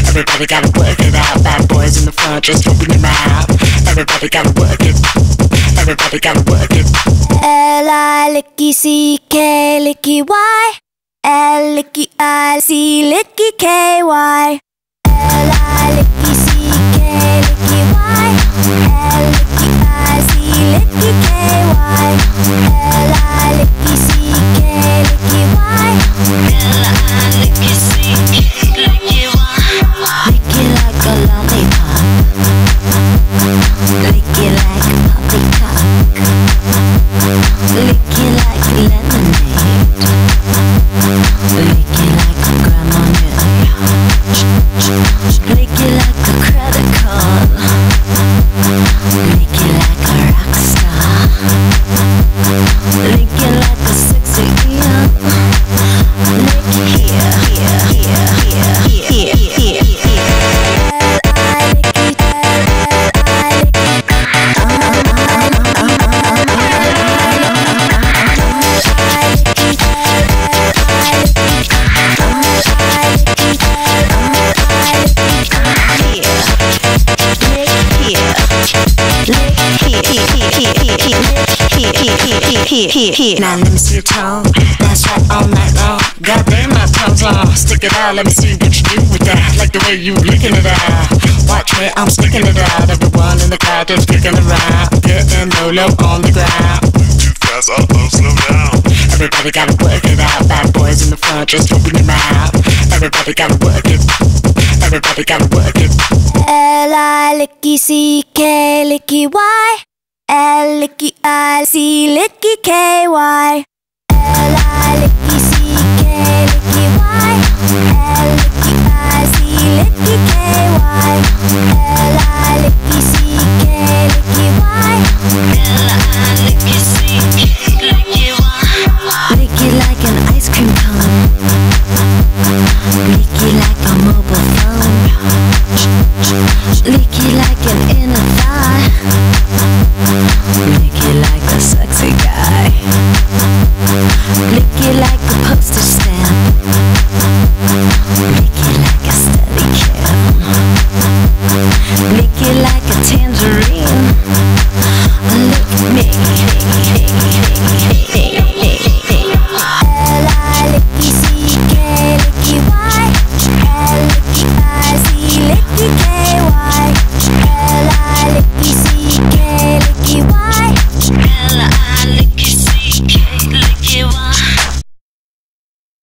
Everybody gotta work it out. Bad boys in the front, just open your mouth. Everybody gotta work it. Everybody gotta work it. L-I-L-I-C-K, licky Y. L-licky-I-C, licky K-Y. L-I-L-I-C-K, licky Y. L-licky-I-C, licky K-Y. L-I-L-I-C-K, licky Y. L-I-L-I-C-K, licky Y. Lick it like a lollipop. Lick it like poppycock. Lick it like lemonade. Lick it like a grandma milk. Lick it like a credit card. Lick it like a rock star. Lick it like a sexy young. Lick it here, here, here, here, here, here, here. Now let me see your tongue. That's right, all night long. Goddamn, my tongue's long. Stick it out, let me see what you do with that. Like the way you licking it out. Watch me, I'm sticking it out. Everyone in the crowd just kicking around. Getting low on the ground. Too fast, slow down. Everybody gotta work it out. Bad boys in the front, just open your mouth. Everybody gotta work it. Everybody gotta work it. L-I-L-I-C-K, licky Y. L-licky-I-C, licky K-Y. L-I-L-I-C